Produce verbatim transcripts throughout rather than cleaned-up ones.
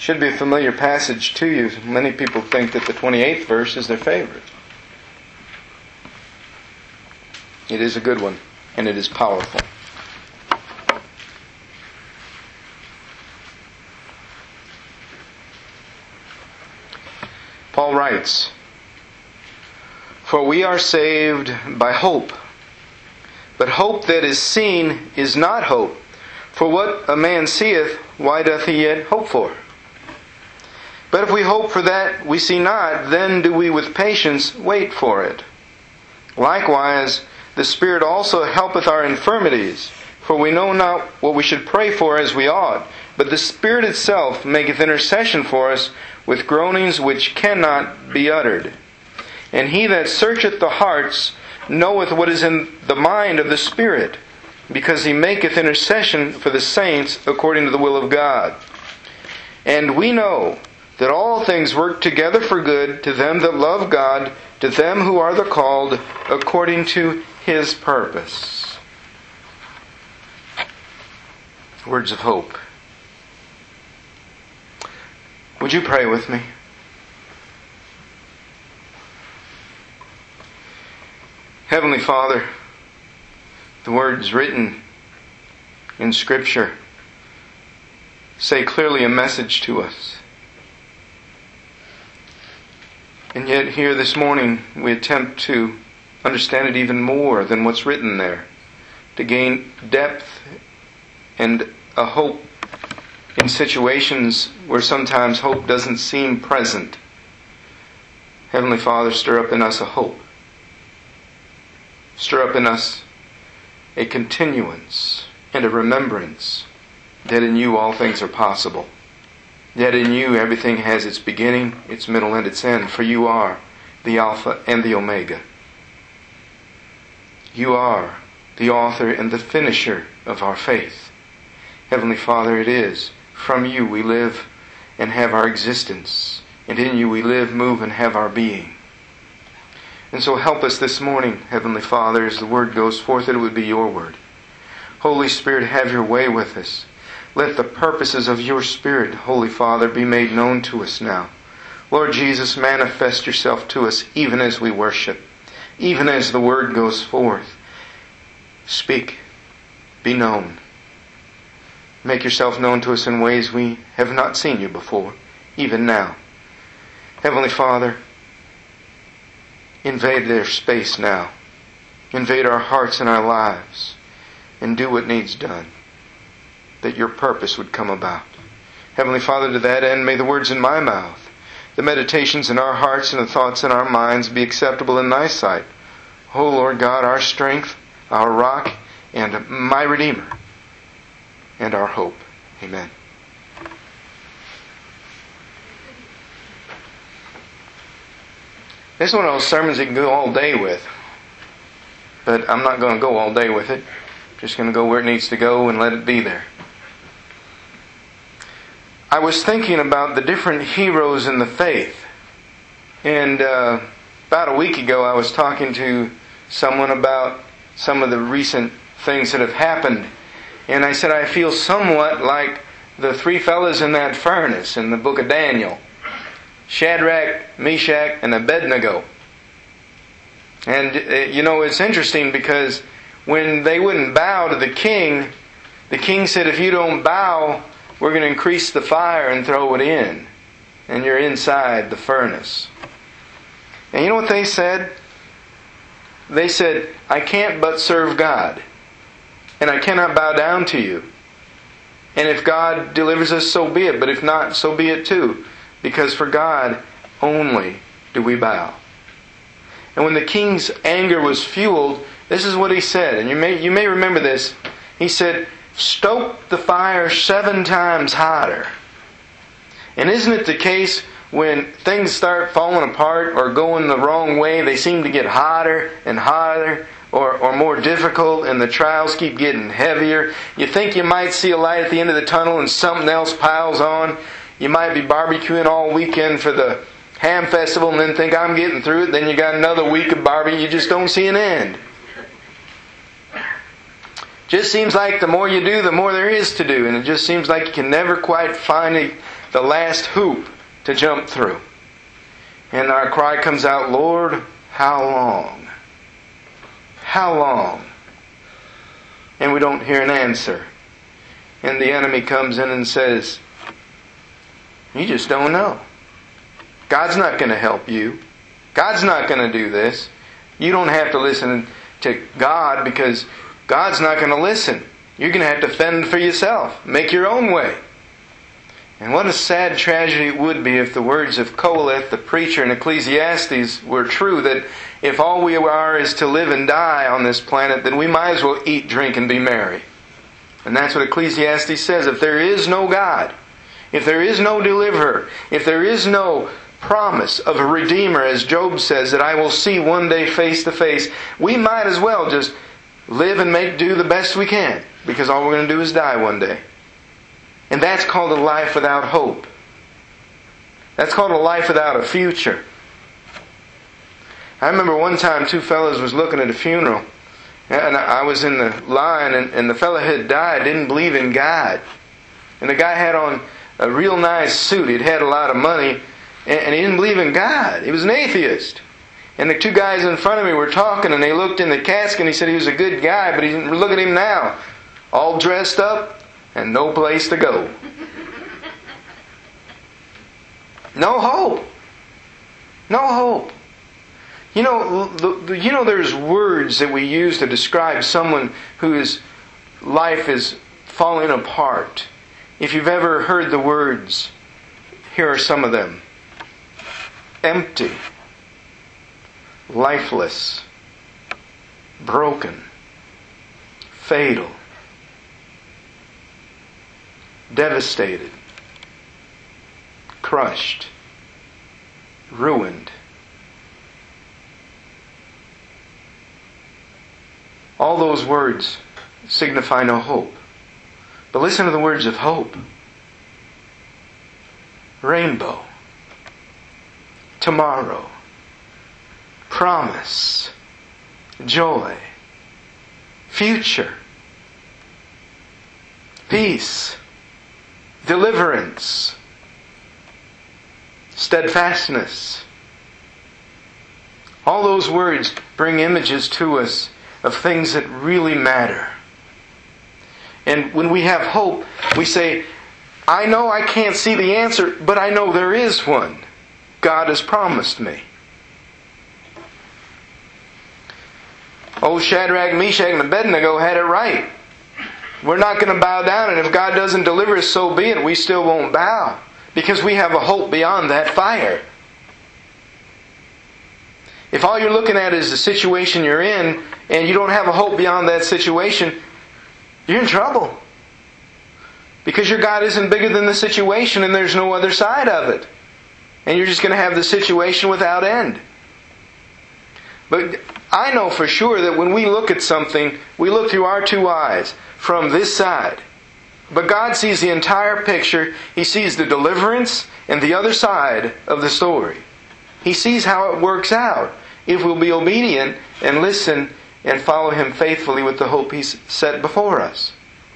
Should be a familiar passage to you. Many people think that the twenty-eighth verse is their favorite. It is a good one, and it is powerful. Paul writes, "For we are saved by hope. But hope that is seen is not hope. For what a man seeth, why doth he yet hope for? But if we hope for that we see not, then do we with patience wait for it. Likewise, the Spirit also helpeth our infirmities. For we know not what we should pray for as we ought. But the Spirit itself maketh intercession for us with groanings which cannot be uttered. And he that searcheth the hearts knoweth what is in the mind of the Spirit, because he maketh intercession for the saints according to the will of God. And we know that all things work together for good to them that love God, to them who are the called according to His purpose." Words of hope. Would you pray with me? Heavenly Father, the words written in Scripture say clearly a message to us. And yet here this morning we attempt to understand it even more than what's written there, to gain depth and a hope in situations where sometimes hope doesn't seem present. Heavenly Father, stir up in us a hope. Stir up in us a continuance and a remembrance that in You all things are possible. That in You everything has its beginning, its middle, and its end. For You are the Alpha and the Omega. You are the author and the finisher of our faith. Heavenly Father, it is from You we live and have our existence. And in You we live, move, and have our being. And so help us this morning, Heavenly Father, as the Word goes forth, that it would be Your Word. Holy Spirit, have Your way with us. Let the purposes of Your Spirit, Holy Father, be made known to us now. Lord Jesus, manifest Yourself to us even as we worship, even as the Word goes forth. Speak. Be known. Make Yourself known to us in ways we have not seen You before, even now. Heavenly Father, invade their space now. Invade our hearts and our lives. And do what needs done, that Your purpose would come about. Heavenly Father, to that end, may the words in my mouth, the meditations in our hearts and the thoughts in our minds be acceptable in Thy sight. O Lord God, our strength, our rock, and my Redeemer, and our hope. Amen. This is one of those sermons you can go all day with. But I'm not going to go all day with it. I'm just going to go where it needs to go and let it be there. I was thinking about the different heroes in the faith. And uh, about a week ago I was talking to someone about some of the recent things that have happened. And I said I feel somewhat like the three fellas in that furnace in the book of Daniel. Shadrach, Meshach, and Abednego. And, uh, you know, it's interesting because when they wouldn't bow to the king, the king said, if you don't bow, we're going to increase the fire and throw it in. And you're inside the furnace. And you know what they said? They said, I can't but serve God. And I cannot bow down to You. And if God delivers us, so be it. But if not, so be it too. Because for God only do we bow. And when the king's anger was fueled, this is what he said. And you may, you may remember this. He said, stoke the fire seven times hotter. And isn't it the case when things start falling apart or going the wrong way, they seem to get hotter and hotter or, or more difficult, and the trials keep getting heavier? You think you might see a light at the end of the tunnel and something else piles on. You might be barbecuing all weekend for the ham festival and then think, I'm getting through it. Then you got another week of barbecue. You just don't see an end. Just seems like the more you do, the more there is to do. And it just seems like you can never quite find a, the last hoop to jump through. And our cry comes out, Lord, how long? How long? And we don't hear an answer. And the enemy comes in and says, you just don't know. God's not going to help you. God's not going to do this. You don't have to listen to God because God's not going to listen. You're going to have to fend for yourself. Make your own way. And what a sad tragedy it would be if the words of Qoheleth, the preacher in Ecclesiastes, were true, that if all we are is to live and die on this planet, then we might as well eat, drink, and be merry. And that's what Ecclesiastes says. If there is no God, if there is no deliverer, if there is no promise of a Redeemer, as Job says, that I will see one day face to face, we might as well just live and make do the best we can, because all we're going to do is die one day. And that's called a life without hope. That's called a life without a future. I remember one time two fellows was looking at a funeral, and I was in the line, and, and the fellow had died, didn't believe in God. And the guy had on a real nice suit. He'd had a lot of money, and, and he didn't believe in God. He was an atheist. And the two guys in front of me were talking, and they looked in the casket, and he said he was a good guy, but he didn't look at him now. All dressed up, and no place to go. No hope. No hope. You know, the, the, you know, there's words that we use to describe someone whose life is falling apart. If you've ever heard the words, here are some of them. Empty. Lifeless. Broken. Fatal. Devastated, crushed, ruined. All those words signify no hope. But listen to the words of hope. Rainbow, tomorrow, promise, joy, future, peace, deliverance, steadfastness. All those words bring images to us of things that really matter. And when we have hope, we say, I know I can't see the answer, but I know there is one. God has promised me. Old Shadrach, Meshach, and Abednego had it right. We're not going to bow down, and if God doesn't deliver us, so be it. We still won't bow, because we have a hope beyond that fire. If all you're looking at is the situation you're in, and you don't have a hope beyond that situation, you're in trouble. Because your God isn't bigger than the situation, and there's no other side of it. And you're just going to have the situation without end. But I know for sure that when we look at something, we look through our two eyes from this side. But God sees the entire picture. He sees the deliverance and the other side of the story. He sees how it works out if we'll be obedient and listen and follow Him faithfully with the hope He's set before us.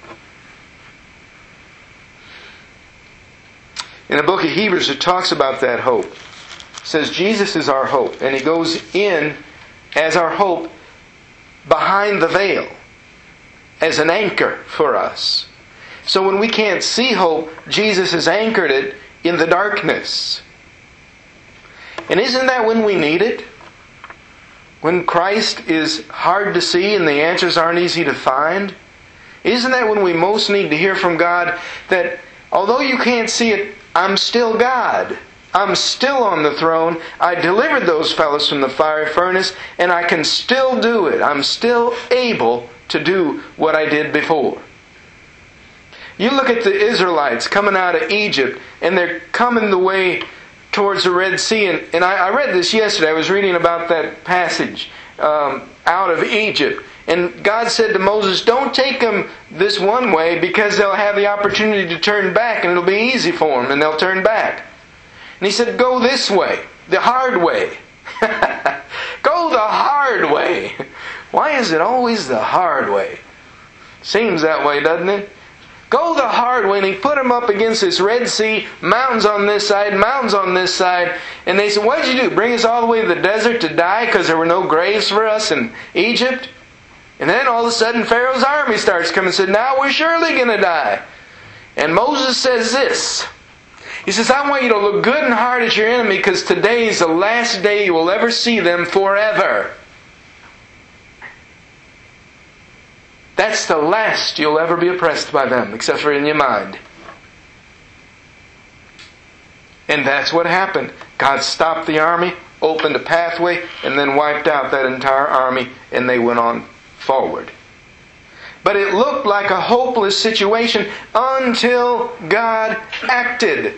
In the book of Hebrews, it talks about that hope. It says Jesus is our hope, and He goes in as our hope behind the veil, as an anchor for us. So when we can't see hope, Jesus has anchored it in the darkness. And isn't that when we need it? When Christ is hard to see and the answers aren't easy to find? Isn't that when we most need to hear from God that although you can't see it, I'm still God. I'm still on the throne. I delivered those fellows from the fiery furnace, and I can still do it. I'm still able to do what I did before. You look at the Israelites coming out of Egypt, and they're coming the way towards the Red Sea. And, and I, I read this yesterday. I was reading about that passage um, out of Egypt. And God said to Moses, don't take them this one way, because they'll have the opportunity to turn back, and it'll be easy for them, and they'll turn back. And He said, go this way, the hard way. Go the hard way. Why is it always the hard way? Seems that way, doesn't it? Go the hard way. And he put them up against this Red Sea, mountains on this side, mountains on this side. And they said, what did you do? Bring us all the way to the desert to die because there were no graves for us in Egypt? And then all of a sudden Pharaoh's army starts coming and said, now we're surely going to die. And Moses says this. He says, I want you to look good and hard at your enemy because today is the last day you will ever see them forever. That's the last you'll ever be oppressed by them, except for in your mind. And that's what happened. God stopped the army, opened a pathway, and then wiped out that entire army, and they went on forward. But it looked like a hopeless situation until God acted.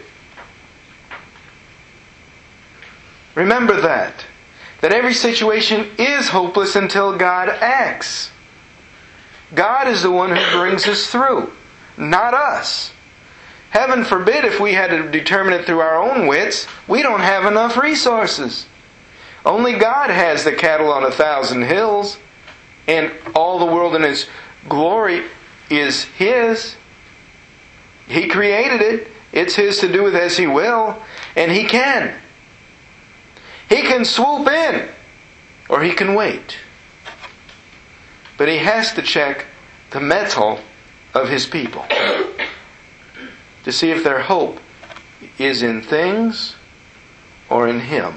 Remember that. That every situation is hopeless until God acts. God is the one who brings us through, not us. Heaven forbid if we had to determine it through our own wits. We don't have enough resources. Only God has the cattle on a thousand hills, and all the world in its glory is His. He created it. It's His to do with as He will, and He can. He can swoop in, or He can wait. But He has to check the mettle of His people to see if their hope is in things or in Him.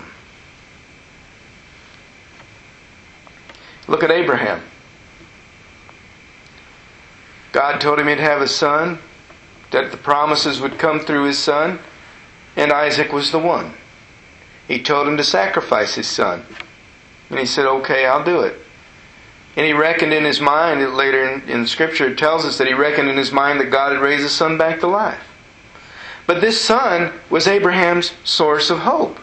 Look at Abraham. God told him he'd have a son, that the promises would come through his son, and Isaac was the one. He told him to sacrifice his son. And he said, okay, I'll do it. And he reckoned in his mind, later in, in Scripture it tells us that he reckoned in his mind that God had raised his son back to life. But this son was Abraham's source of hope.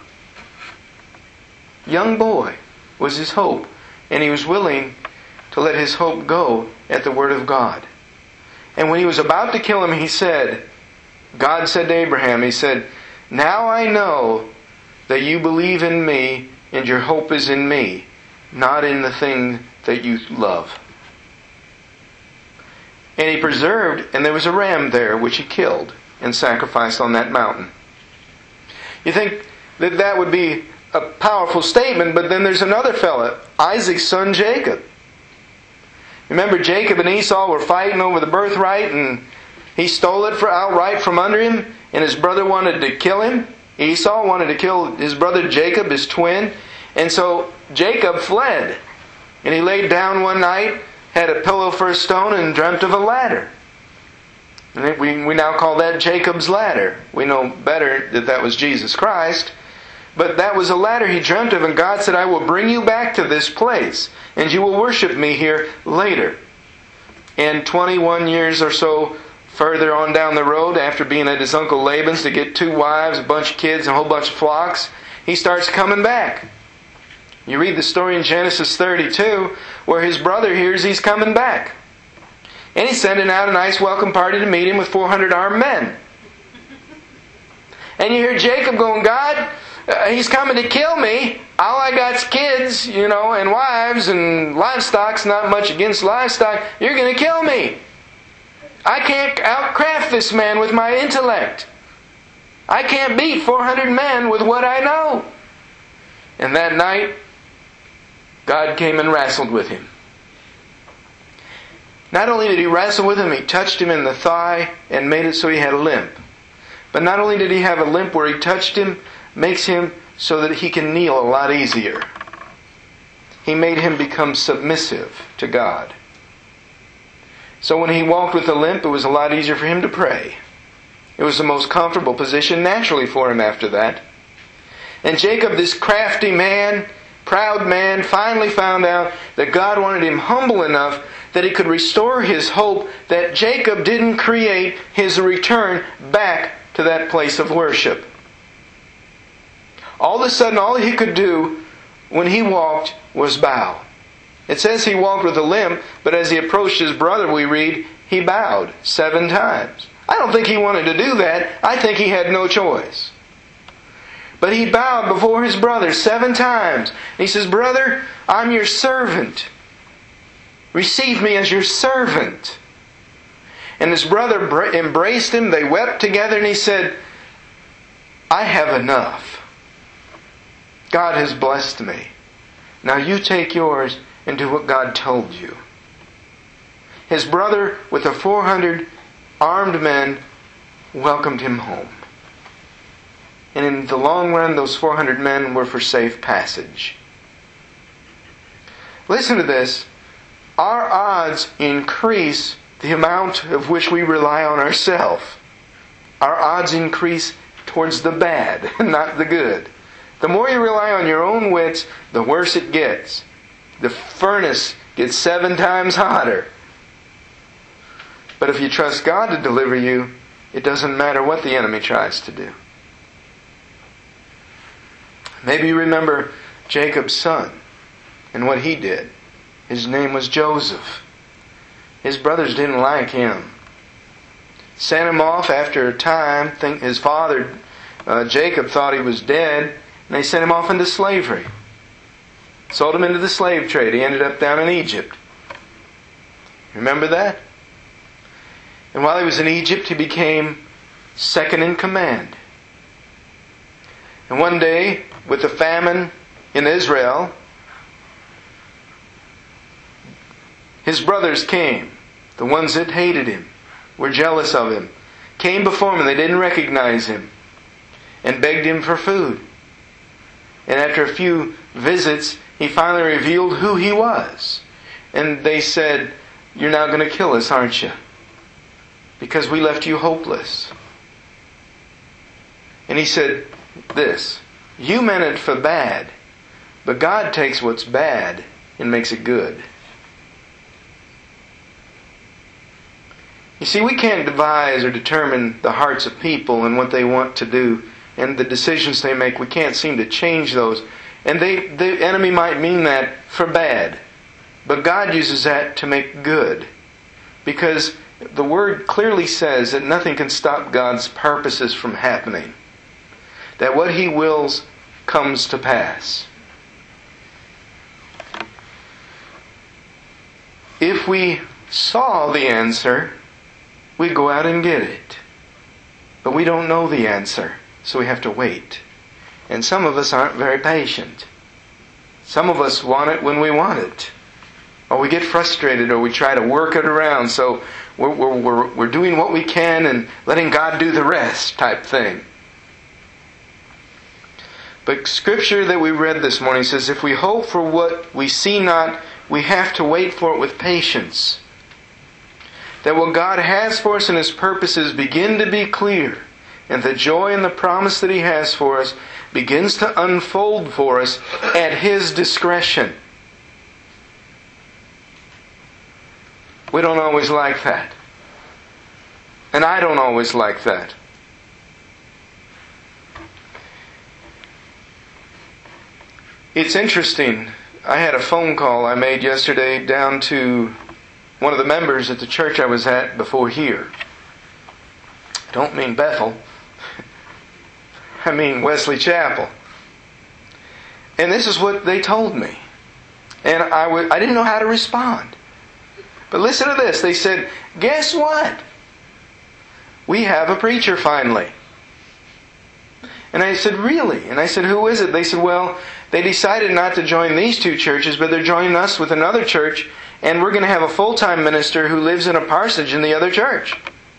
Young boy was his hope. And he was willing to let his hope go at the word of God. And when he was about to kill him, he said, God said to Abraham, He said, now I know that you believe in me and your hope is in me, not in the thing that you love. And he preserved, and there was a ram there which he killed and sacrificed on that mountain. You think that that would be a powerful statement, but then there's another fella, Isaac's son Jacob. Remember, Jacob and Esau were fighting over the birthright, and he stole it for outright from under him, and his brother wanted to kill him. Esau wanted to kill his brother Jacob, his twin. And so Jacob fled. And he laid down one night, had a pillow for a stone, and dreamt of a ladder. And we, we now call that Jacob's ladder. We know better that that was Jesus Christ. But that was a ladder he dreamt of, and God said, I will bring you back to this place, and you will worship me here later. And twenty-one years or so further on down the road, after being at his uncle Laban's to get two wives, a bunch of kids, and a whole bunch of flocks, he starts coming back. You read the story in Genesis thirty-two, where his brother hears he's coming back. And he's sending out a nice welcome party to meet him with four hundred armed men. And you hear Jacob going, God, uh, he's coming to kill me. All I got's kids, you know, and wives, and livestock's not much against livestock. You're going to kill me. I can't outcraft this man with my intellect. I can't beat four hundred men with what I know. And that night, God came and wrestled with him. Not only did He wrestle with him, He touched him in the thigh and made it so he had a limp. But not only did he have a limp where He touched him, makes him so that he can kneel a lot easier. He made him become submissive to God. So when he walked with a limp, it was a lot easier for him to pray. It was the most comfortable position naturally for him after that. And Jacob, this crafty man, proud man, finally found out that God wanted him humble enough that He could restore his hope that Jacob didn't create his return back to that place of worship. All of a sudden, all he could do when he walked was bow. It says he walked with a limp, but as he approached his brother, we read, he bowed seven times. I don't think he wanted to do that. I think he had no choice. But he bowed before his brother seven times. And he says, brother, I'm your servant. Receive me as your servant. And his brother bra- embraced him. They wept together, and he said, I have enough. God has blessed me. Now you take yours and do what God told you. His brother, with the four hundred armed men, welcomed him home. And in the long run, those four hundred men were for safe passage. Listen to this. Our odds increase the amount of which we rely on ourselves. Our odds increase towards the bad, not the good. The more you rely on your own wits, the worse it gets. The furnace gets seven times hotter. But if you trust God to deliver you, it doesn't matter what the enemy tries to do. Maybe you remember Jacob's son and what he did. His name was Joseph. His brothers didn't like him. Sent him off after a time. Think his father, uh, Jacob, thought he was dead, and they sent him off into slavery. Sold him into the slave trade. He ended up down in Egypt. Remember that? And while he was in Egypt, he became second in command. And one day, with the famine in Israel, his brothers came. The ones that hated him, were jealous of him, came before him and they didn't recognize him, and begged him for food. And after a few visits, he finally revealed who he was. And they said, you're now going to kill us, aren't you? Because we left you hopeless. And he said this, you meant it for bad, but God takes what's bad and makes it good. You see, we can't devise or determine the hearts of people and what they want to do and the decisions they make. We can't seem to change those. And they, the enemy might mean that for bad. But God uses that to make good. Because the Word clearly says that nothing can stop God's purposes from happening. That what He wills comes to pass. If we saw the answer, we'd go out and get it. But we don't know the answer, so we have to wait. And some of us aren't very patient. Some of us want it when we want it. Or we get frustrated, or we try to work it around, so we're, we're, we're, we're doing what we can and letting God do the rest type thing. But Scripture that we read this morning says, if we hope for what we see not, we have to wait for it with patience. That what God has for us and His purposes begin to be clear, and the joy and the promise that He has for us begins to unfold for us at His discretion. We don't always like that. And I don't always like that. It's interesting. I had a phone call I made yesterday down to one of the members at the church I was at before here. I don't mean Bethel. I mean Wesley Chapel. And this is what they told me. And I, w- I didn't know how to respond. But listen to this. They said, guess what? We have a preacher finally. And I said, really? And I said, who is it? They said, well, they decided not to join these two churches, but they're joining us with another church, and we're going to have a full-time minister who lives in a parsonage in the other church.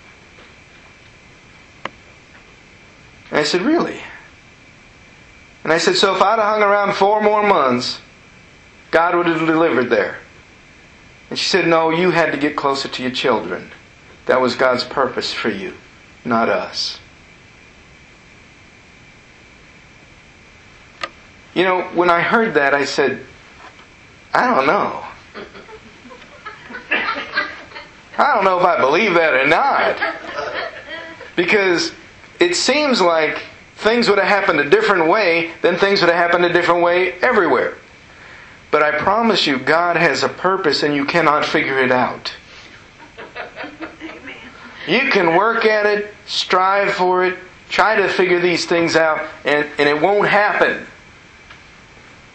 And I said, really? And I said, so if I'd have hung around four more months, God would have delivered there. And she said, no, you had to get closer to your children. That was God's purpose for you, not us. You know, when I heard that, I said, I don't know. I don't know if I believe that or not. Because it seems like things would have happened a different way, then things would have happened a different way everywhere. But I promise you, God has a purpose and you cannot figure it out. You can work at it, strive for it, try to figure these things out, and, and it won't happen.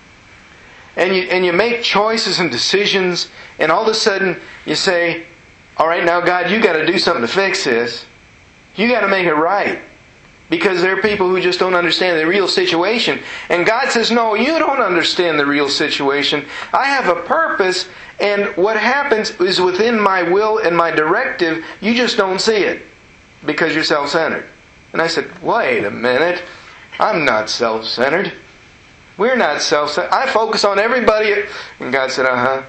And you, and you make choices and decisions, and all of a sudden you say, All right, now God, you got to do something to fix this. You got to make it right. Because there are people who just don't understand the real situation. And God says, no, you don't understand the real situation. I have a purpose, and what happens is within my will and my directive, you just don't see it. Because you're self-centered. And I said, wait a minute. I'm not self-centered. We're not self-centered. I focus on everybody. And God said, uh-huh.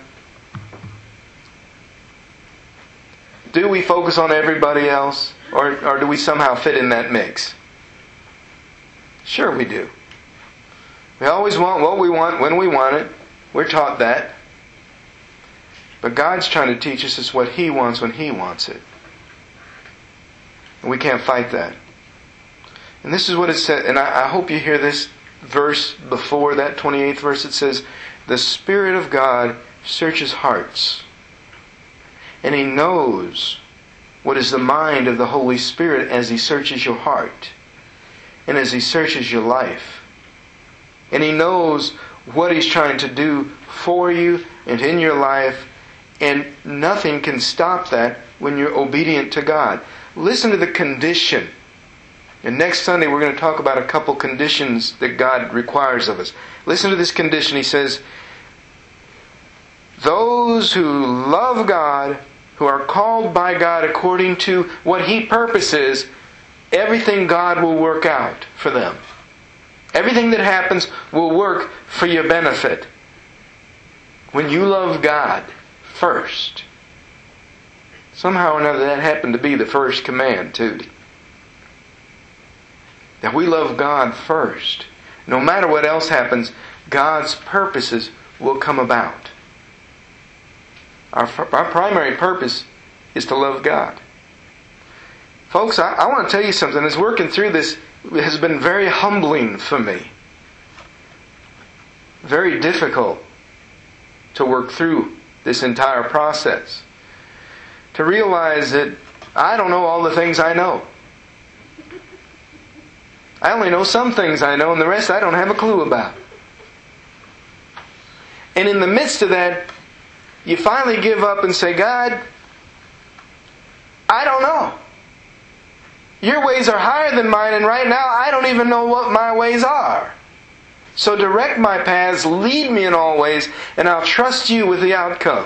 Do we focus on everybody else? Or, or do we somehow fit in that mix? Sure we do. We always want what we want when we want it. We're taught that. But God's trying to teach us it's what He wants when He wants it. And we can't fight that. And this is what it says, and I, I hope you hear this verse before that twenty-eighth verse. It says, the Spirit of God searches hearts. And He knows what is the mind of the Holy Spirit as He searches your heart. And as He searches your life. And He knows what He's trying to do for you and in your life. And nothing can stop that when you're obedient to God. Listen to the condition. And next Sunday we're going to talk about a couple conditions that God requires of us. Listen to this condition. He says, those who love God, who are called by God according to what He purposes, everything God will work out for them. Everything that happens will work for your benefit. When you love God first. Somehow or another that happened to be the first command too. That we love God first. No matter what else happens, God's purposes will come about. Our, our primary purpose is to love God. Folks, I, I want to tell you something. As working through this, it has been very humbling for me. Very difficult to work through this entire process. To realize that I don't know all the things I know. I only know some things I know, and the rest I don't have a clue about. And in the midst of that, you finally give up and say, God, I don't know. Your ways are higher than mine, and right now I don't even know what my ways are. So direct my paths, lead me in all ways, and I'll trust you with the outcome.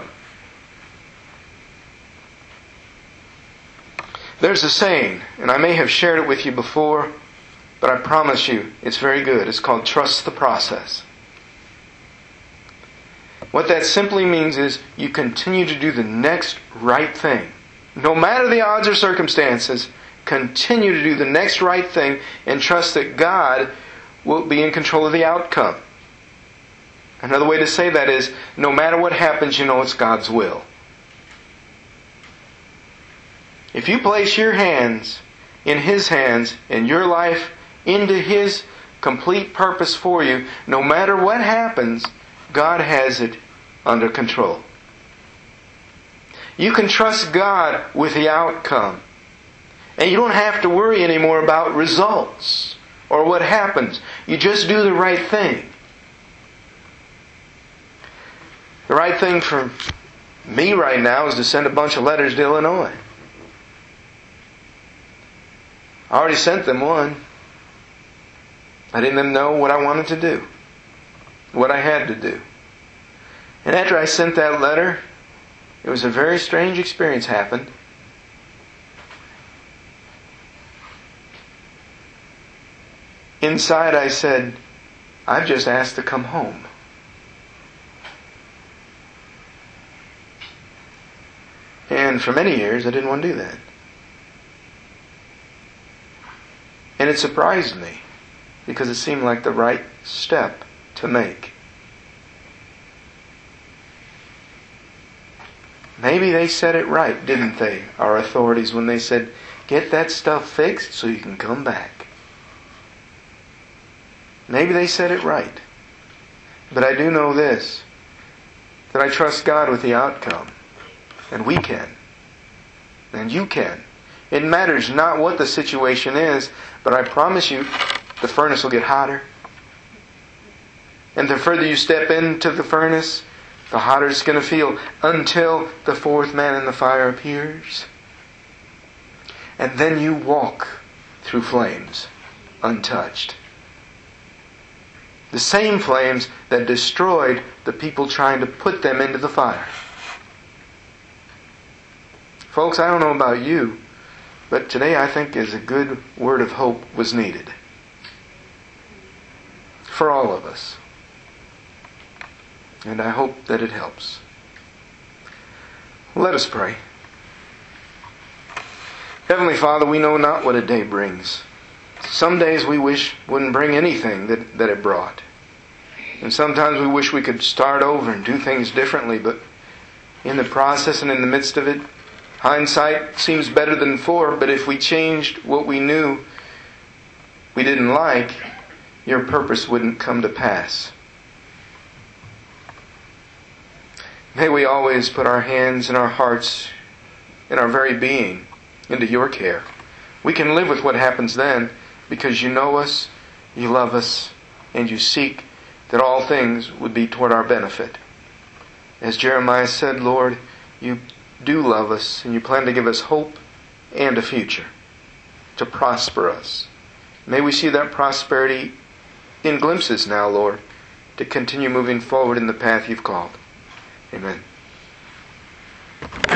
There's a saying, and I may have shared it with you before, but I promise you it's very good. It's called trust the process. What that simply means is you continue to do the next right thing. No matter the odds or circumstances, continue to do the next right thing and trust that God will be in control of the outcome. Another way to say that is, no matter what happens, you know it's God's will. If you place your hands in His hands and your life into His complete purpose for you, no matter what happens, God has it under control. You can trust God with the outcome. And you don't have to worry anymore about results or what happens. You just do the right thing. The right thing for me right now is to send a bunch of letters to Illinois. I already sent them one. Letting them know what I wanted to do. What I had to do. And after I sent that letter, it was a very strange experience happened. Inside I said, I've just asked to come home. And for many years I didn't want to do that. And it surprised me because it seemed like the right step to make. Maybe they said it right, didn't they, our authorities, when they said, get that stuff fixed so you can come back. Maybe they said it right. But I do know this, that I trust God with the outcome. And we can. And you can. It matters not what the situation is, but I promise you, the furnace will get hotter. And the further you step into the furnace, The hotter it's going to feel until the fourth man in the fire appears. And then you walk through flames untouched. The same flames that destroyed the people trying to put them into the fire. Folks, I don't know about you, but today I think is a good word of hope was needed. For all of us. And I hope that it helps. Let us pray. Heavenly Father, we know not what a day brings. Some days we wish wouldn't bring anything that, that it brought. And sometimes we wish we could start over and do things differently, but in the process and in the midst of it, hindsight seems better than fore, but if we changed what we knew we didn't like, your purpose wouldn't come to pass. May we always put our hands and our hearts and our very being into your care. We can live with what happens then because you know us, you love us, and you seek that all things would be toward our benefit. As Jeremiah said, Lord, you do love us and you plan to give us hope and a future to prosper us. May we see that prosperity in glimpses now, Lord, to continue moving forward in the path you've called. Amen.